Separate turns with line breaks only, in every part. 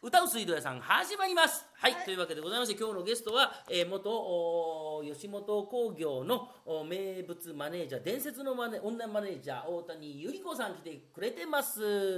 歌う水道屋さん始まります。はい、
はい
というわけでございまして、今日のゲストは、元吉本興業の名物マネージャー、伝説の女マネージャー大谷由里子さん来てくれてます。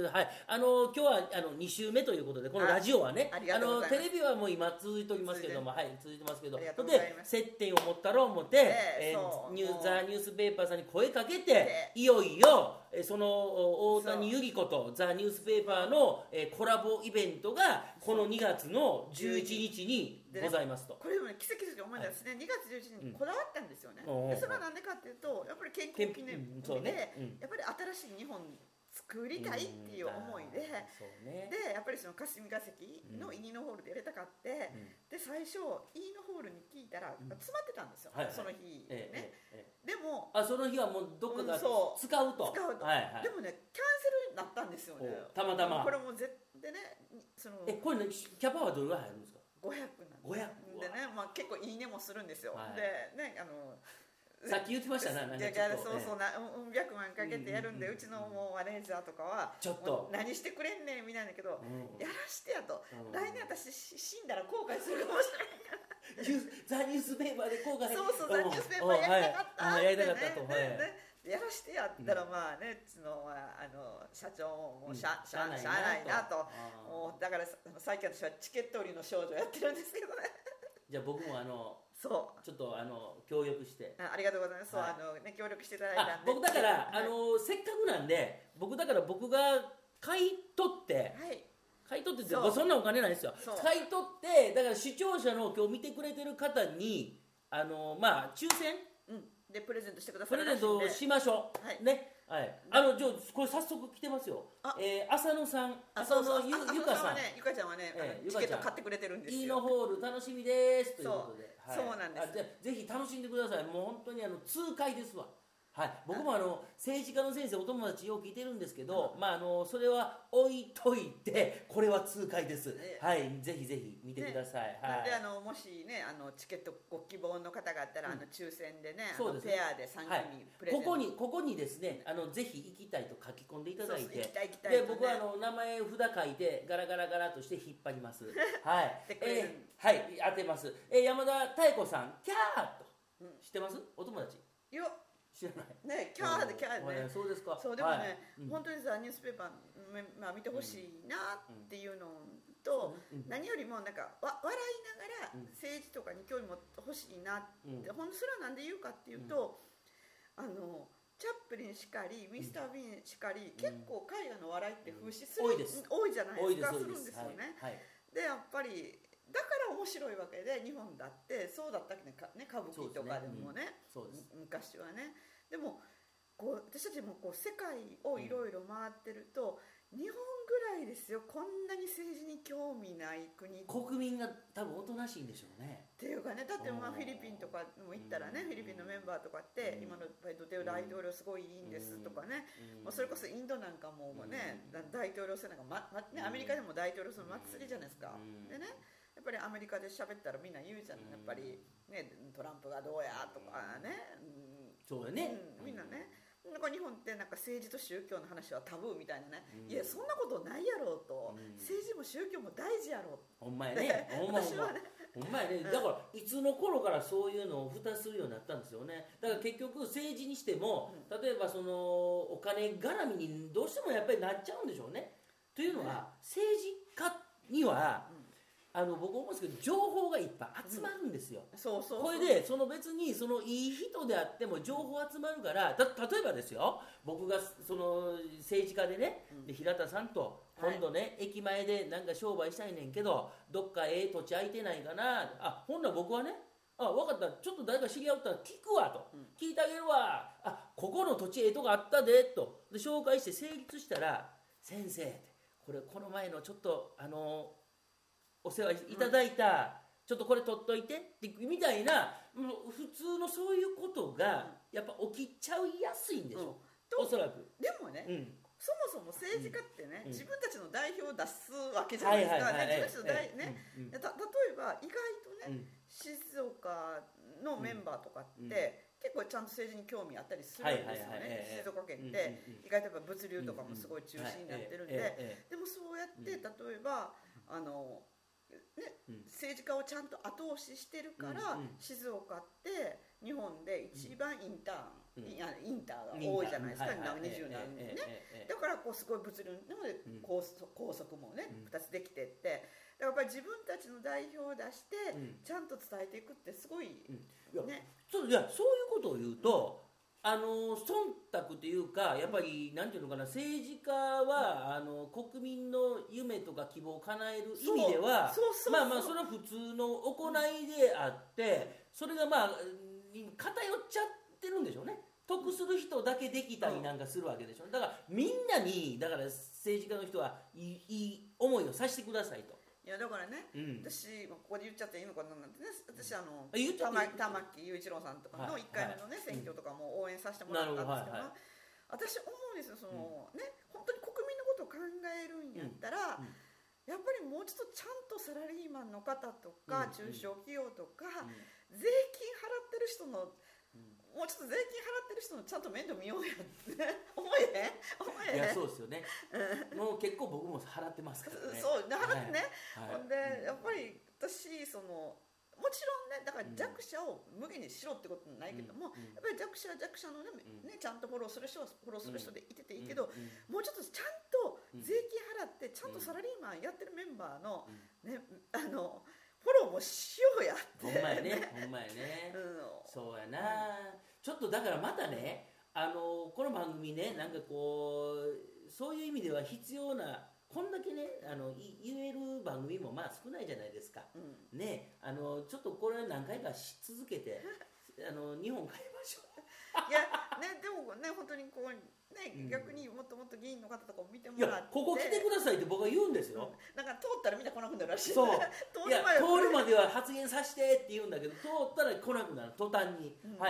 はい、今日は2週目ということで、このラジオはね、
ありがとうございます
テレビはもう今続いておりますけども、はい、続いてますけど、
ありがとうござい
で
ます
接点を持ったろう思って、
そう
ザ・ニュースペーパーさんに声かけて、
で
いよいよその大谷由里子とザ・ニュースペーパーのコラボイベントがこの2月の11日にございますと。
これもね、奇跡的に思い出すね、2月11日にこだわったんですよね。
うん
でそれはなんでかっていうと、やっぱり健康記念日
そう
で、
ね
やっぱり新しい日本作りたいっていう思いで、
そうね、
でやっぱりその霞が関のイーノホールでやりたかって、で最初イーノホールに聞いたら詰まってたんですよ、
はいはい
その日ね。でも
その日はもうどっかが
そう
使うと、はいはい、
でもねキャンセルになったんですよね。
たまたま
これもでね、その
これ、ね、キャパはどれぐらい入るんですか
500なんでね、まあ、結構いいねもするんですよ、
はい、
でね
さっき言ってましたな、
そうそう百万かけてやるんで、うちのもうマネージャーとかは
ちょっと
何してくれんねんみたいだけど、やらしてやと、来年私死んだら後悔するかもしれないから
ザ・ニュースペーパーで後悔
そうザ・ニュースペーパーやりたかったってね、やらしてやったら、まあね、うちの社長もしゃあないなと、もうだから最近私はチケット売りの少女やってるんですけどね。
じゃあ僕も
そう
ちょっと協力して
ありがとうございます、
はい
そうね、協力していただいたんで、
僕だから、せっかくなんで僕が買い取って
そう
そんなお金ないですよ。買い取ってだから視聴者の今日見てくれてる方にまあ抽選、
でプレゼントしてくださ
プレゼントしましょう、
はい
ね、はい、じゃあこれ早速来てますよ。浅野さん、
浅野
ゆかさん、
ゆかちゃんはね、チケット買ってくれてるんですよ。
イーノホール楽しみですということで、
そうなんです。
じゃあぜひ楽しんでください。もう本当に痛快ですわ。はい、僕も政治家の先生お友達よく聞いてるんですけど、まあそれは置いといてこれは痛快です。はい、ぜひぜひ見てください。はい。
でもしねチケットご希望の方があったら抽選でね、
そうです
ペアで3組プレゼント。
ここにですねぜひ行きたいと書き込んでいただいて、
行きたい
で僕は名前札書いてガラガラガラとして引っ張ります。はい。はい当てます。山田妙子さんキャーと知ってます？お友達？
よっ。
知らない
ね、キャーでね、
そうですか。
そうでもね、本当にさニュースペーパー、見てほしいなっていうのと、何よりもなんか笑いながら政治とかに興味持ってほしいなって、ほんとそれはなんで言うかっていうと、チャップリンしかりミスター・ビーンしかり、結構海外の笑いって風刺する多いじゃないですか、するんですよね。でやっぱりだから面白いわけで、日本だってそうだったっけね、歌舞伎とかでもね、昔はね。でも私たちも世界をいろいろ回ってると、日本ぐらいですよ、こんなに政治に興味ない国
民が多分おとなしいんでしょうね。
っていうかね、だってフィリピンとかも行ったらね、フィリピンのメンバーとかって今のドテウ大統領すごいいいんですとかね、それこそインドなんかもね、大統領選なんかアメリカでも大統領選祭りじゃないですか。でね、やっぱりアメリカで喋ったらみんな言うじゃん、やっぱりね、トランプがどうやとかね、
そうよね、
みんなね、なんか日本ってなんか政治と宗教の話はタブーみたいなね、いやそんなことないやろうと、政治も宗教も大事やろう。
ほんまやね、私はね、ほんまやね。だからいつの頃からそういうのを蓋するようになったんですよね。だから結局政治にしても、例えばそのお金絡みにどうしてもやっぱりなっちゃうんでしょうね。というのは、政治家には僕思うんですけど情報がいっぱい集まるんですよ。これで別にいい人であっても情報集まるから、例えばですよ、僕が政治家でね、で平田さんと今度ね、駅前でなんか商売したいねんけど、どっか土地空いてないかな、ほんなら僕はね、分かった、ちょっと誰か知り合ったら聞くわと、聞いてあげるわ、ここの土地とかあったでと、で紹介して成立したら、先生この前のちょっとお世話いただいた、ちょっとこれ取っといてってみたいな、普通のそういうことがやっぱ起きちゃいやすいんでしょ、おそらく。
でもね、そもそも政治家ってね、自分たちの代表を出すわけじゃないですか。例えば意外とね、静岡のメンバーとかって、結構ちゃんと政治に興味あったりするんですよね。静岡県って意外とやっぱ物流とかもすごい中心になってるんで、でもそうやって例えば政治家をちゃんと後押ししてるから、静岡って日本で一番インターが多いじゃないですか、20年ね。だからすごい物流で高速もね、2つできてって、だからやっぱり自分たちの代表を出してちゃんと伝えていくってすごいね。
そういうことを言うと、忖度というか、やっぱりなんていうのかな、政治家は国民の夢とか希望を叶える意味では、まあまあそれは普通の行いであって、それがまあ偏っちゃってるんでしょうね。得する人だけできたりなんかするわけでしょ。だからみんなに、だから政治家の人はいい思いをさせてくださいと。
いやだからね、私ここで言っちゃっていいのかななんてね、私玉木雄一郎さんとかの1回目のね、選挙とかも応援させてもらったんですけど、私思うんですよ、ね、本当に国民のことを考えるんやったら、やっぱりもうちょっとちゃんとサラリーマンの方とか、中小企業とか、税金払ってる人のもうちょっと税金払ってる人のちゃんと面倒見ようやって思えへん。
いやそうですよね。もう結構僕も払ってますからね。
そう払ってね。ほんでやっぱり私もちろんね、だから弱者を無限にしろってことはないけども、やっぱり弱者のねちゃんとフォローする人はフォローする人でいてていいけど、もうちょっとちゃんと税金払ってちゃんとサラリーマンやってるメンバーのねフォローもしようやって。
ほんまやね。そうやな。ちょっとだからまたね、この番組ね、なんかそういう意味では必要な、こんだけね言える番組もまあ少ないじゃないですか。ね、ちょっとこれ何回かし続けて日本変えましょう。
いやね、でもね本当にね、逆にもっともっと議員の方とかを見てもらって、いや
ここ来てくださいって僕は言うんですよ。
なんか通ったらみんな来なくなるらしい。
そう通るまでは発言させてって言うんだけど、通ったら来なくなる途端に。はい、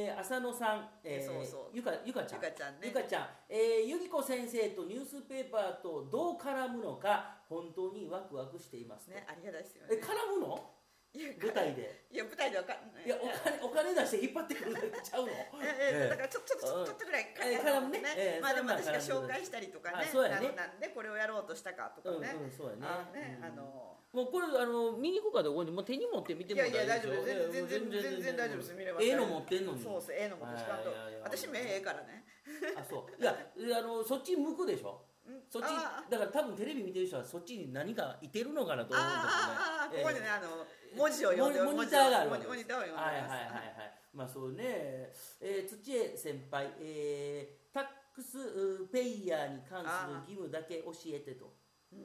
浅野さん、ゆかちゃん、ゆきこ先生とニュースペーパーとどう絡むのか本当にワクワクしています
ね。ありがたいですよね。
絡むの？舞台で。
いや舞台では
いやお金出して引っ張ってくるだけちゃうの。
だからちょっとぐらい絡むね。まあでも私が紹介したりとかね。なんでこれをやろうとしたかとかね。
そうやね。
も
うこれ見に行こうかところにもう手に持って見てもらって
いいですよ。いや大丈夫全然大丈夫です。見れます。
の持ってんのに。
そうの持ってしかんと。私目からね。
あそう。いやそっち向くでしょ。そっちだから多分テレビ見てる人はそっちに何かいてるのかなと思うんですよね。
ここでね文字を読んで
モニターがあるわけです。
モニターを読んでます。
まあそうね、土江先輩、タックスペイヤーに関する義務だけ教えてと。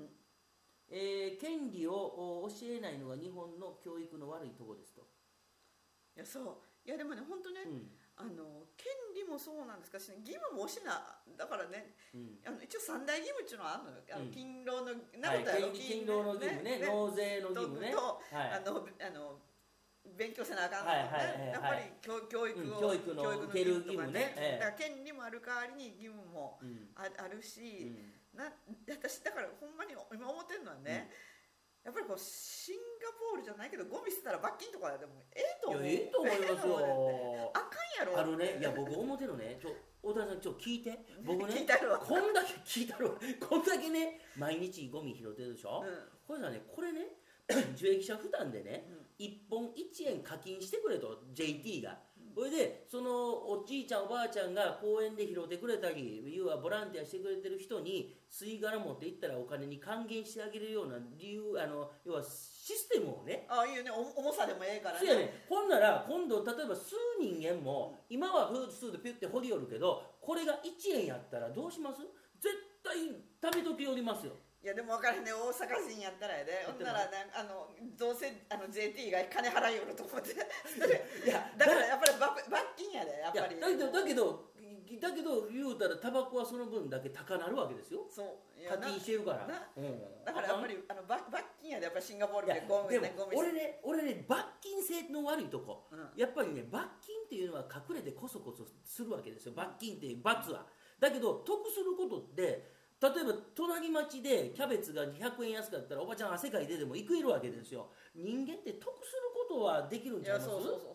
権利を教えないのが日本の教育の悪いところですと。
いやいやでもね本当ね、権利もそうなんですかし、義務も教えなだからね、一応三大義務っていうのはあるのよ。勤労の
勤労の義務ね、納税の義務ね、
勉強せなあかんのね。やっぱり教育の
受ける義務ね。
だから権利もある代わりに義務もあるし、私だからほんまに今思ってるのはね、やっぱりシンガポールじゃないけどゴミ捨てたら罰金とかでもと思う。
いやと思いますよ。
あかんやろ。
いや僕思ってるね。大谷さん聞いて。僕ねこんだけ聞いたるわ。こんだけね毎日ゴミ拾ってるでしょ。これね受益者負担でね、1本1円課金してくれと JT が。それでそのおじいちゃんおばあちゃんが公園で拾ってくれたり、要はボランティアしてくれてる人に吸い殻持っていったらお金に還元してあげるような理由、要はシステムをね。
いいよね、重さでもええからね。
そうやね。ほんなら今度例えば吸う人間も今はフードスーでピュッて掘り寄るけど、これが1円やったらどうします？絶対食べときよりますよ。
いやでも分からへんね、大阪人やったらやで、ほんならね、どうせJT が金払いよると思っていやだからやっぱり罰金やで、やっぱり。
だけど言うたらタバコはその分だけ高なるわけですよ。
そう
課金してるから。
だからやっぱり罰金やで、やっぱりシンガポールでゴミ
俺ね罰金制の悪いとこ、やっぱりね罰金っていうのは隠れてこそこそするわけですよ。罰金っていう罰は。だけど得することって例えば隣町でキャベツが200円安かったらおばちゃん汗かいてでも行けるわけですよ。人間って得することはできるんちゃいます？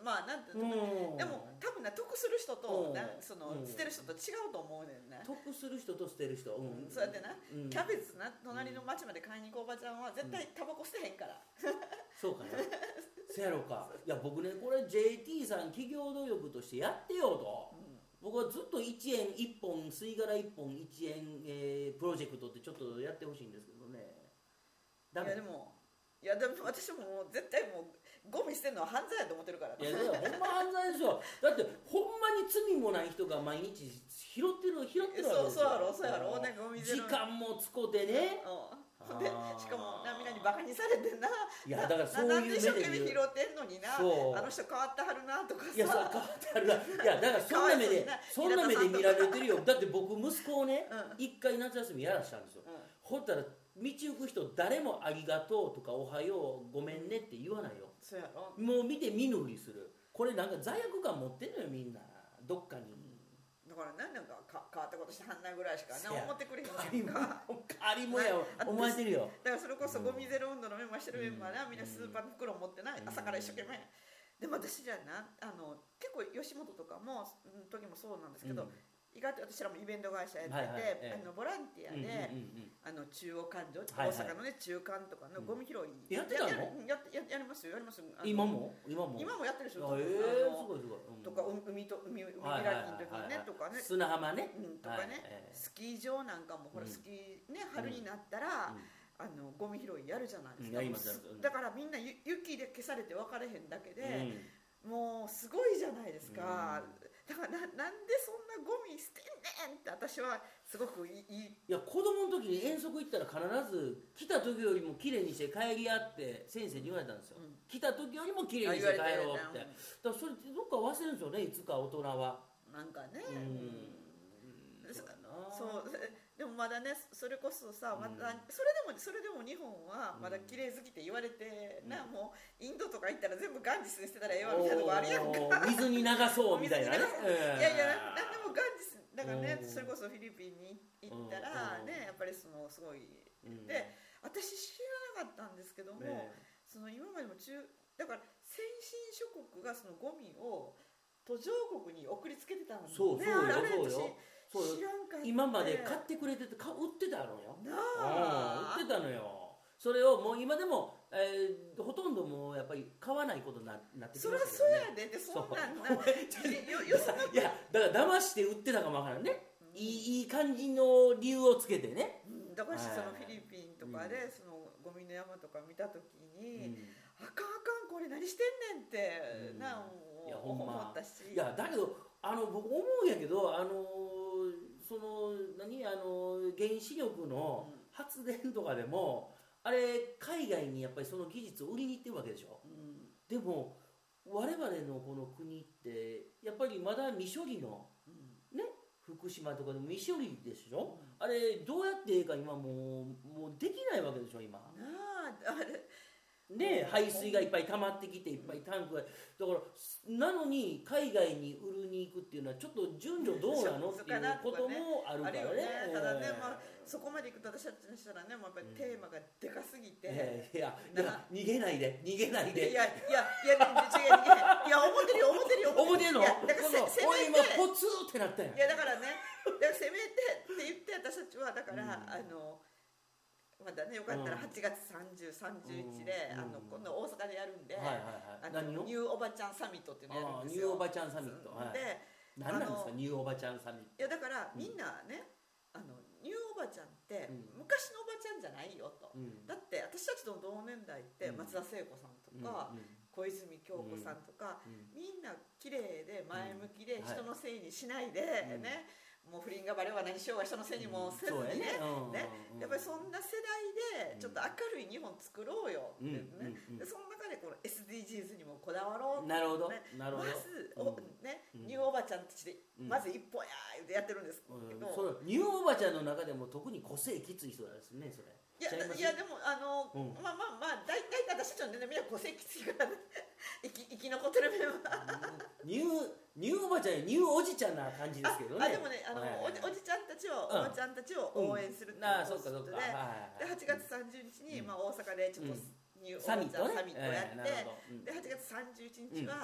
まあなんていうの、でも多分ね得する人とその捨てる人と違うと思うねんね。
得する人と捨てる人、
そうやってな、キャベツな隣の町まで買いに行くおばちゃんは絶対タバコ捨てへんから。
そうかな。せやろか。いや僕ねこれ JT さん企業努力としてやってよと。僕はずっと1円1本吸い殻1本1円、プロジェクトってちょっとやってほしいんですけどね。
いやでも私も絶対もうゴミ捨てるのは犯罪やと思ってるから。
いやほんま犯罪でしょ。だってほんまに罪もない人が毎日拾ってるわけですよ。
そうやろね、ゴミ
時間も使うてね。
でしかもみんなにバカにされてんな。
いやだからそういう目で見る。なんで一生懸命
拾ってんのにな、あの人変わってはるなとかさ。
いやそう変わってはるな。いやだからそんな目で見られてるよ。だって僕息子をね一回夏休みやらしたんですよ。ほったら道行く人誰もありがとうとかおはようごめんねって言わないよ。
そうやろ。
もう見て見ぬふりする。これなんか罪悪感持ってんのよみんなどっかに。
だからなんか変わったことしてはんないぐらいしか思ってくれへんか。
仮もや思われてるよ。
だからそれこそゴミゼロ運動のメンバーしてるメンバーな、みんなスーパーの袋持ってない、朝から一生懸命。でも私じゃな結構吉本とかも時もそうなんですけど、意外と私らもイベント会社やってて、ボランティアで中央環状、大阪のね中間とかのゴミ拾い
やってたの？
やりますよ。
今も
やってるでしょ。
すごい
とか海開きの時にねとかね、
砂浜ね
とかね、スキー場なんかもほらスキーね春になったらゴミ拾いやるじゃないですか。だからみんな雪で消されて分かれへんだけでもうすごいじゃないですか。だからなんでそんなゴミ捨てんねんって私はすごくい
や子供の時に遠足行ったら必ず来た時よりも綺麗にして帰りやって先生に言われたんですよ。来た時よりも綺麗にして帰ろうって。だからそれってどっか忘れるんですよね、いつか大人は。
なんかね。そうでもまだねそれこそさ、まだそれでも日本はまだ綺麗好きって言われてな、もうインドとか行ったら全部ガンジスに捨てたらええわみたいなとこあるやんか。
水に流そうみたいなね。
いやなんでもガンジスだからね、それこそフィリピンに行ったらねやっぱりそのすごいで、私知らなかったんですけども、その今までもだから先進諸国がそのゴミを途上国に送りつけてたんですね。知らんかった。
今まで買ってくれてて売ってたのよ。
売
ってたのよ。それをもう今でも、ほとんどもうやっぱり買わないことになってきましたけどね。
そりゃそうやでってそんなん
いやだから騙して売ってたかもわからんね。いい感じの理由をつけてね。
だからそのフィリピンとかでそのゴミの山とか見た時に、あかんこれ何してんねんって思ったし。
いやだけど僕思うんやけどその原子力の発電とかでも、あれ海外にやっぱりその技術を売りに行ってるわけでしょ。でも我々のこの国ってやっぱりまだ未処理の、ね福島とかでも未処理でしょ。あれどうやってか今もうできないわけでしょ今。
あれ
ね、排水がいっぱい溜まってきていっぱいタンクがだからなのに海外に売るに行くっていうのはちょっと順序どうなのっていうこともあるからね。
ただね、そこまで行くと私たちにしたらねもうやっぱりテーマがでかすぎて、
いや逃げないで
いや違ういや思ってるよ
思ってるの。
だから
今ポツってなったんや。
いやだからねせめてって言って私たちはだからまだねよかったら8月30、31で今度大阪でやるんで、ニューおばちゃんサミットっていうのやるんですよ。
ニューおばちゃんサミットで何なんですかニューおばちゃんサミット。
いやだからみんなねニューおばちゃんって昔のおばちゃんじゃないよと、だって私たちの同年代って松田聖子さんとか小泉京子さんとかみんな綺麗で前向きで人のせいにしないでね、もう不倫がバレは何しようが人のせいにもせずにね、やっぱりそんな世代でちょっと明るい日本作ろうよってね、でその中でこの SDGs にもこだわろうって、
なるほど
まずニューおばちゃんたちでまず一歩やーってやってるんですけど、
ニューおばちゃんの中でも特に個性きつい人なんですねそれ。
いやでもまあ大体私たちのみんな個性きついから生き残ってるメンバー
ニューおばちゃんやニューおじちゃんな感じですけどね。
でもねおじちゃんたちをおばちゃんたちを応援するっていうことで8月30日に大阪でちょっとニューおばちゃんサミットをやってで8月31日は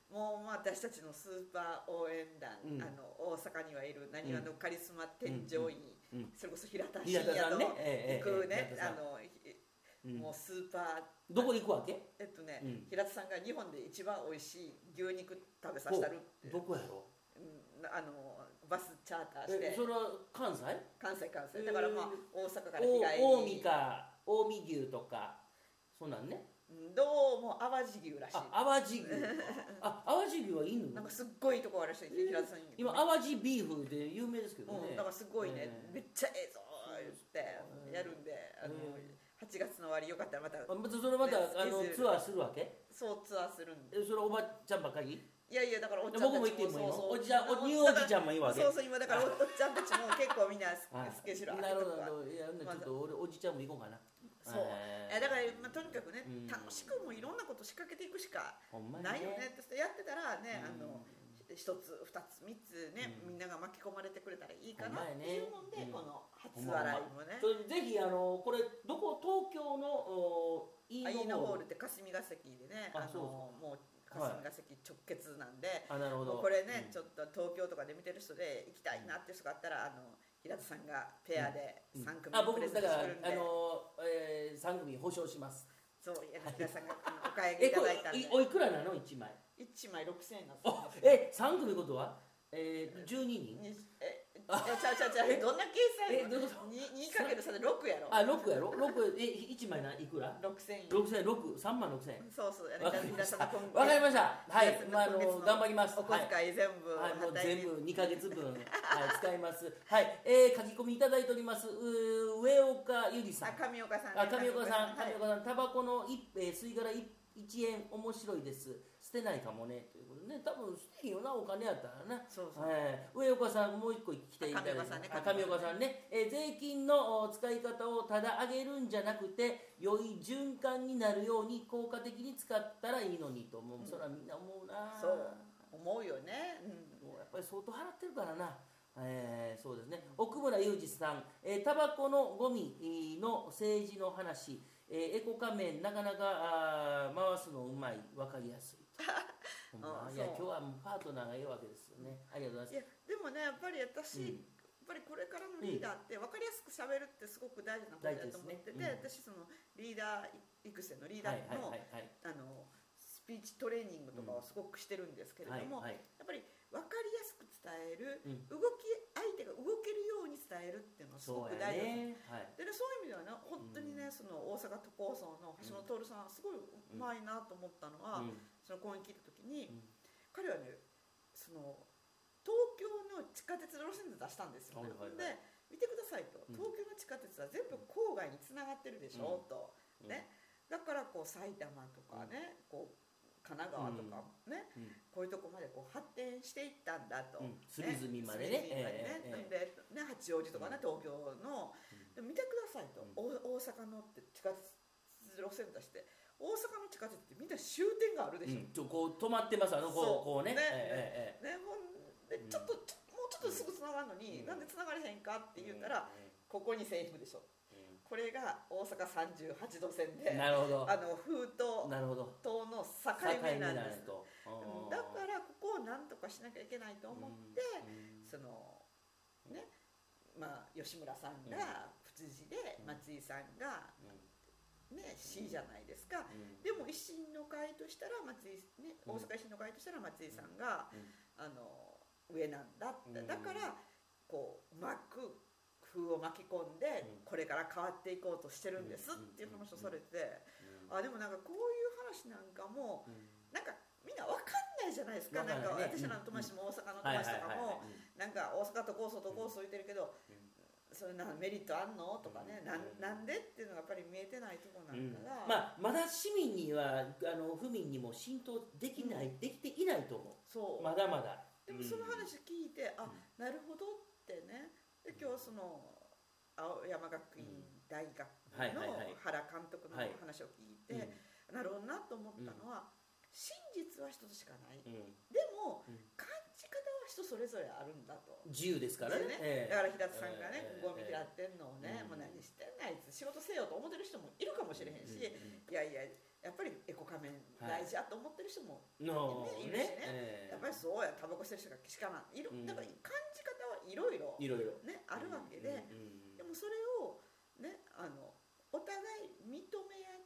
もう私たちのスーパー応援団、大阪にはいるなにわのカリスマ添乗員、それこそ平田真也と行くね、もうスーパー
どこ行くわけ？
平田さんが日本で一番美味しい牛肉食べさせたるって。
どこやろ？
バスチャーターして。
それは関西？
関西だからまあ大阪から日帰り。
近江牛とかそうなんね。
どうも淡路牛らしい。
淡路牛か。淡路牛はいいの？
なんかすっごいとこあるらしい。平田さんに。
今淡路ビーフで有名ですけどね。
だからすごいね、めっちゃええぞ言ってやるんで、8月の終わりよかったらまた。
それまたツアーするわけ？
そうツアーするんで。
それおばちゃんばっかり？
いやだからおっちゃんたちも。
僕も行ってもいいの？ニューおじちゃんもいいわけ？
そう今だからおっちゃんたちも結構みんなスケジュール
あるとか。なるほど。いやちょっと俺おじちゃんも行こうかな。
そうだから、とにかくね、楽しくもいろんなこと仕掛けていくしかないよねってやってたらね、1つ2つ3つね、みんなが巻き込まれてくれたらいいかなっていうもんで、この初笑いもね。
ぜひこれどこ東京の
イーノホールって霞が関でね、もう霞が関直結なんで、これねちょっと東京とかで見てる人で行きたいなって人があったら平田さんがペアで3組プレゼントしてくるんで、
3組保証します。
そう平田さんがお買い上げいただいたんで。
おいくらなの1枚
？1枚6000円なんです
よ。3組ことは12人？
ちゃうどんな計算やろ？2×3で6やろ。
6やろ？1枚いくら
？6000円。
3万6000円。
そう
わかりました。はい、頑張ります。
お小遣い全部
2ヶ月分使います。はい、書き込みいただいております。上岡ゆりさん。
上岡さん。
タバコの吸い殻1円面白いです。捨てないかもねということでね、多分捨てへんよなお金やったらな。上岡さんもう一個来ていただいて、上岡さんね、税金の使い方をただ上げるんじゃなくて良い循環になるように効果的に使ったらいいのにと思う。それはみんな思うな。
そう思うよね。
やっぱり相当払ってるからな。そうですね。奥村裕二さん、タバコのゴミの政治の話、エコ仮面なかなか回すのうまい、分かりやすい。いや今日はもうパートナーがいるわけですよね。ありがとうございます。
でもねやっぱり私、やっぱりこれからのリーダーって分かりやすくしゃべるってすごく大事なことだと思ってて、私そのリーダー育成のリーダーのスピーチトレーニングとかをすごくしてるんですけれども、やっぱり分かりやすく伝える、相手が動けるように伝えるっていうのはすごく大事です。でね、そういう意味ではね本当にね、その大阪都構想の橋本徹さんはすごいうまいなと思ったのは、その講演聞いた時に、彼はねその東京の地下鉄路線図出したんですよね。で見てくださいと、東京の地下鉄は全部郊外につながってるでしょ、と、ね、だからこう埼玉とかね、こう神奈川とかね、こういうとこまでこう発展していったんだと、
隅々までね、
でね、八王子とかね、東京の、で見てくださいと、大阪のって地下鉄路線出して、大阪の地下鉄ってみんな終点があるでしょ。
こう止まってます、こうね。
ほんでもうちょっとすぐつながるのに、なんでつながれへんかって言ったら、ここに線引くでしょ。これが大阪38度線で、風と東の境目なんです。だからここをなんとかしなきゃいけないと思って、そのね、まあ吉村さんが府知事で、松井さんがね、市じゃないですか。でも維新の会としたら松井ね、大阪維新の会としたら松井さんが上なんだって。だからこううまく風を巻き込んで、これから変わっていこうとしてるんですっていう話をされて、でもなんかこういう話なんかもなんかみんな分かんないじゃないですか。なんか私らの友達も大阪の友達とかもなんか大阪と構想言ってるけど、それなメリットあんのとかね、なんでっていうのがやっぱり見えてないところなんから、
まだ市民には府民にも浸透できていないと思う。そうまだまだ。
でもその話聞いて、なるほどってね。で今日その青山学院大学の原監督の話を聞いて、なるほどなと思ったのは、真実は一つしかない、でも感じ方は人それぞれあるんだと。
自由ですからね。
だから平田さんがね、ゴミ拾ってんのをね、もう何してんのあいつ仕事せよと思ってる人もいるかもしれへんし、いやいややっぱりエコ仮面大事やと思ってる人人も、
の
いるしね、やっぱりそうやタバコ吸う人がしかないだから感じ方はいろいろねあるわけで、でもそれをねお互い認め合って、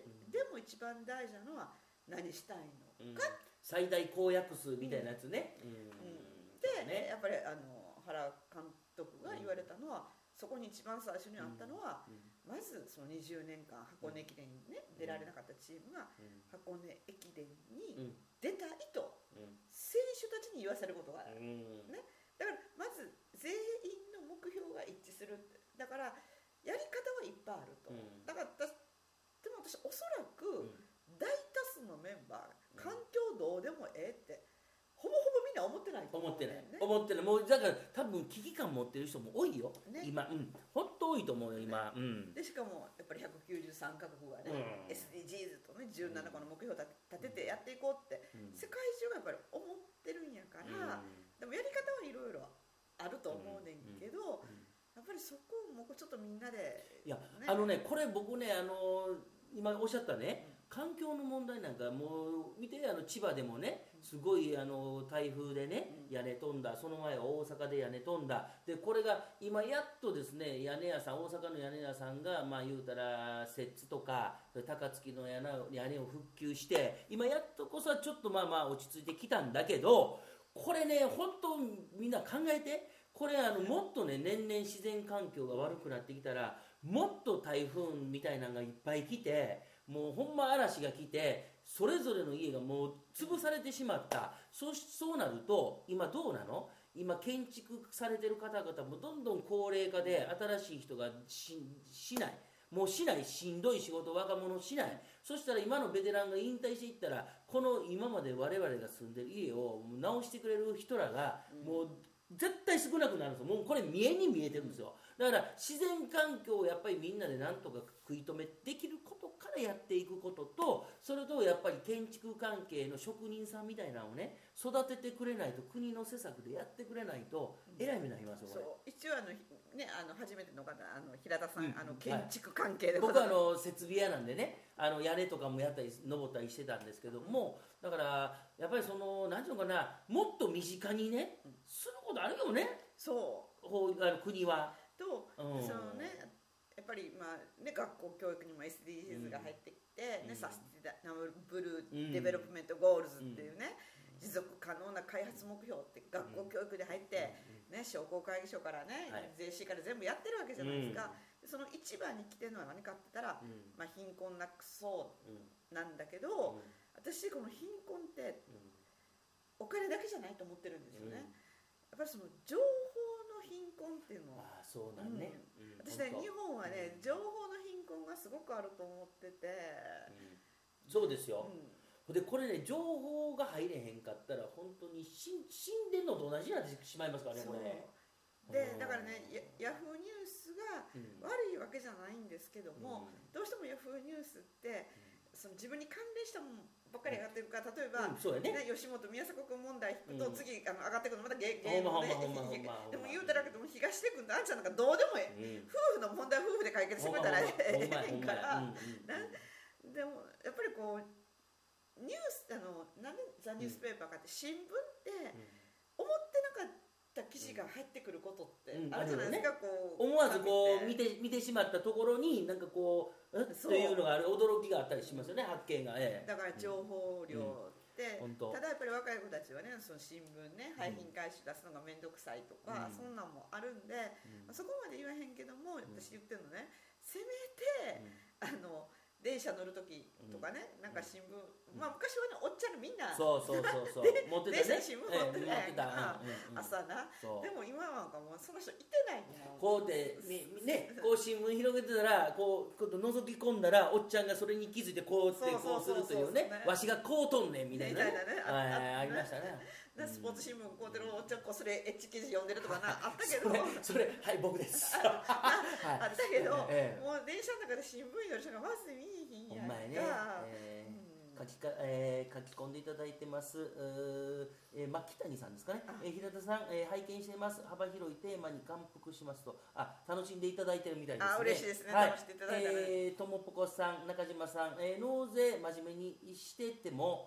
でも一番大事なのは何したいのか、
最大公約数みたいなやつね。
でやっぱり原監督が言われたのは、そこに一番最初にあったのは、まずその20年間箱根駅伝にね出られなかったチームが箱根駅伝に出たいと選手たちに言わせることがある、ね、だからまず全員の目標が一致する。だからやり方はいっぱいあると、だからでも私おそらく大多数のメンバー環境どうでもええってほぼほぼみんな思ってないと思う、ね、
思ってないもうだから多分危機感持ってる人も多いよ、ね、今本当多いと思うよ今、
でしかもやっぱり193カ国がね、SDGs とね17個の目標を立ててやっていこうって、世界中がやっぱり思ってるんやから、でもやり方はいろいろあると思うねんけど、やっぱりそこをもうちょっとみんなで、
いやこれ僕ね今おっしゃったね、環境の問題なんかもう見て千葉でもねすごい台風でね屋根飛んだ、その前は大阪で屋根飛んだで、これが今やっとですね屋根屋さん大阪の屋根屋さんが言うたら摂津とか高槻の屋根を復旧して今やっとこそはちょっと落ち着いてきたんだけど、これね本当みんな考えて、これもっとね年々自然環境が悪くなってきたらもっと台風みたいなのがいっぱい来て、もうほんま嵐が来てそれぞれの家がもう潰されてしまった。そうなると今どうなの？今建築されてる方々もどんどん高齢化で新しい人がしない、もうしない、しんどい仕事若者しない。そしたら今のベテランが引退していったらこの今まで我々が住んでる家を直してくれる人らがもう絶対少なくなるんですよ。もうこれ見えに見えてるんですよ。だから自然環境をやっぱりみんなでなんとか食い止めできることからやっていくことと、それとやっぱり建築関係の職人さんみたいなのをね育ててくれないと、国の施策でやってくれないとえらい目になりますよ。これ
そう一応ね初めての方平田さん、建築関係で
僕は設備屋なんでね屋根とかもやったり登ったりしてたんですけども、だからやっぱり何ていうのかな、もっと身近にねすることあるよね。
そう
国は
と、やっぱり学校教育にも SDGs が入ってきて、サステナブルデベロップメントゴールズっていうね、持続可能な開発目標って学校教育で入って、商工会議所からね、税収から全部やってるわけじゃないですか。その一番に来てるのは何かって言ったら、貧困なくそうなんだけど、私この貧困ってお金だけじゃないと思ってるんですよね。やっぱりその情報の貧困っていうのは、
そうなんね、
私ね日本はね情報の貧困がすごくあると思ってて、
そうですよ。でこれね情報が入れへんかったら本当に死んでんのと同じになってしまいますからね、これね。
でだからねヤフーニュースが悪いわけじゃないんですけども、どうしてもヤフーニュースってその自分に関連したものばっかり上がってるから、例えば、吉本宮迫君問題引くと、次上がってくるのまた芸能で、でも言うたらけども東出君とあんちゃんなんかどうでもええ、夫婦の問題は夫婦で解決してくれたらええから、でもやっぱりこうニュースなんでザ・ニュースペーパーかって新聞って思ってなかった記事が入ってくることってあるじゃないですか。
思わず見てしまったところになんかというのがある驚きがあったりしますよね、発見が。
だから情報量ってただやっぱり若い子たちはねその新聞ね廃品回収出すのが面倒くさいとか、そんなんもあるんで、そこまで言わへんけども、私言ってるのね、せめて電車乗る時とかね、なんか新聞、昔はねおっちゃんみんな
そう持ってたね、
新聞持ってた朝な。でも今なんかもうその人いてないもん。
こうでね、こう新聞広げてたらこう覗き込んだらおっちゃんがそれに気づいてこうってこうするというね、わしがこうとんねんみたいなね、ありましたね。
スポーツ新聞買うてるおっちゃんそれエッチ記事読んでるとかなあったけど、
それはい僕です
あったけど、もう電車の中で新聞読んでる人がまず見えへんやんか。
書き込んでいただいてます。牧谷さんですかね。平田さん、拝見しています。幅広いテーマに感服しますと、楽しんでいただいてるみたいですね。
嬉しいですね。楽しんでいただいたね。
ともぽこさん、中島さん、納税真面目にしててもっ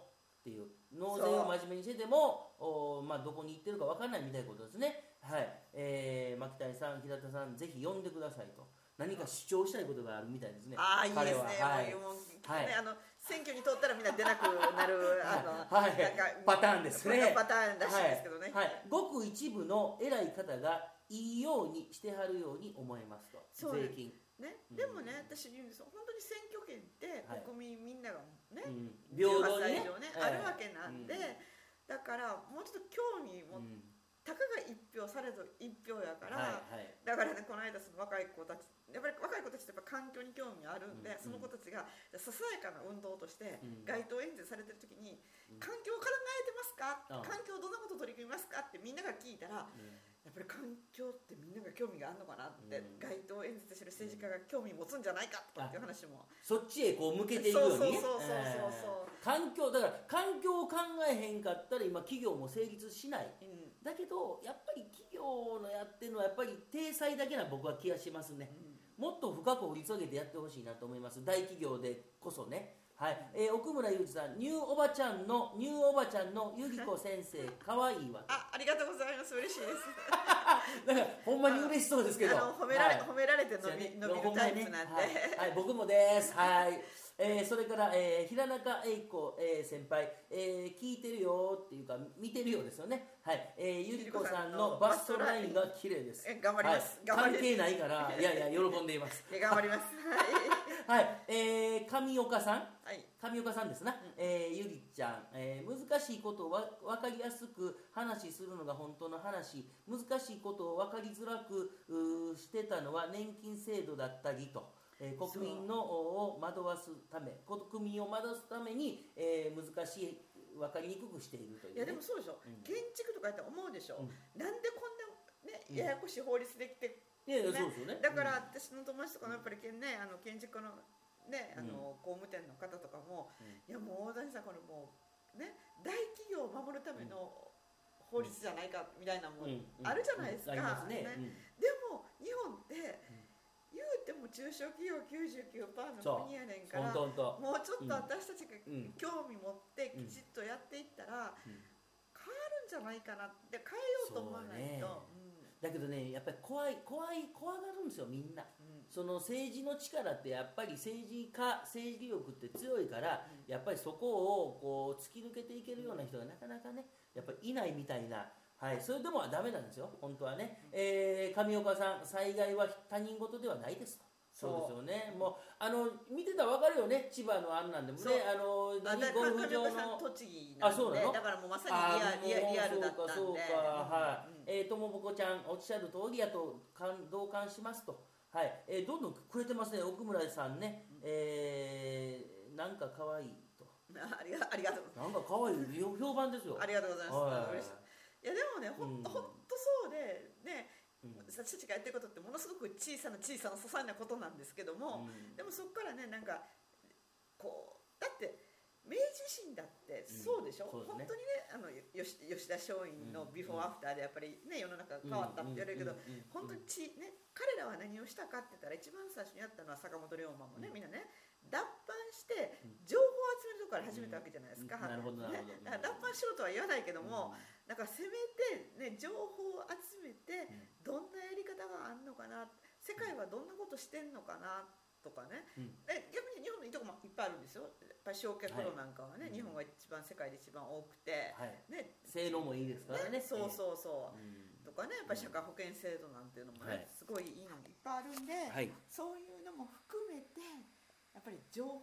っていう、納税を真面目にしててもどこに行ってるか分からないみたいなことですね。はい、牧谷さん、平田さん、ぜひ呼んでくださいと、何か主張したいことがあるみたいですね。
ああ、いいですね。
はい、
もうね、選挙に通ったらみんな出なくなる
はい、なんかパターンですね。
パターンらしいですけどね。
はい、ごく一部の偉い方がいいようにしてはるように思えますと。税金
ね、でもね、私言うんです、本当に選挙権って国民みんながね、
平等にね、
あるわけなんで、だからもうちょっと興味もたかが1票されど1票やから、だからね、この間その若い子たち、やっぱり若い子たちってやっぱ環境に興味あるんで、その子たちがささやかな運動として街頭演説されてる時に、環境を考えてますか、環境どんなこと取り組みますかってみんなが聞いたら、やっぱり環境ってみんなが興味があるのかなって、街頭演説してる政治家が興味持つんじゃないかとかっていう話も、
そっちへこう向けていくようにね。環境だから、環境を考えへんかったら今企業も成立しない、だけどやっぱり企業のやってるのはやっぱり体裁だけな僕は気がしますね。もっと深く掘り下げてやってほしいなと思います。大企業でこそね。はい、奥村裕二さん、ニューおばちゃんのゆり子先生かわいいわ。
ありがとうございます、嬉しいです。
だからほんまに嬉しそうですけど、
褒められて伸びるタイプなんで、
はい、僕もです。はい。それから、平中栄子、先輩、聞いてるよっていうか見てるようですよね。はい、ゆり子さんのバストラインが綺麗です。
頑張ります。
関係ないからいや喜んでいます。
頑張ります。
はい、上岡さん、上岡さんですな。ゆりちゃん、難しいことを分かりやすく話するのが本当の話、難しいことを分かりづらくしてたのは年金制度だったりと。国民を惑わすために、難しい、分かりにくくしているという、ね、
いやでもそうでしょ、建築とかやって思うでしょ、なんでこんな、ね、ややこしい法律できて、
そうですよね。
だから私の友達とかのやっぱりね、建築のね、工務店の方とかも、いやもう大谷さんこれもうね、大企業を守るための法律じゃないかみたいなもんあるじゃないですか。でも日本って言うても中小企業 99% の国やねんから、もうちょっと私たちが興味持ってきちっとやっていったら変わるんじゃないかなって変えようと思わないと。
だけどね、やっぱり怖がるんですよみんな。その政治の力ってやっぱり政治力って強いから、やっぱりそこをこう突き抜けていけるような人がなかなかね、やっぱりいないみたいな。はい、それでもダメなんですよ本当はね。上岡さん、災害は他人事ではないですと。そうですよね。もう見てたら分かるよね、千葉のあんなんでもね、ゴルフ場の
栃木なんで、だからもうまさにリアルだったんで。
そうか、はい。ともぼこちゃん、おっしゃる通りやと同感しますと。はい、どんどんくれてますね、奥村さんね。なんか可愛いと。
ありがとうございます。
なんか可愛い評判ですよ。
ありがとうございます。嬉しい。いやでもね、ほんとそうでね、私たちがやってることってものすごく小さな些細なことなんですけども、でもそこからね、なんかこうだって明治維新だってそうでしょ、本当にね、吉田松陰のビフォーアフターでやっぱりね、世の中変わったって言われるけど、本当に彼らは何をしたかって言ったら、一番最初にやったのは坂本龍馬もね、みんなね脱藩して情報を集めるところから始めたわけじゃないですか。
なるほどなるほど。
脱藩しろとは言わないけども、だからせめてね、情報を集めてどんなやり方があるのかな、世界はどんなことしてんのかなとかね。逆に日本のいいとこもいっぱいあるんですよ。やっぱり焼却炉なんかはね、日本が世界で一番多くて、
性能もいいですからね。
そうとかね、やっぱり社会保険制度なんていうのもね、すごいいいのもいっぱいあるんで、そういうのも含めてやっぱり情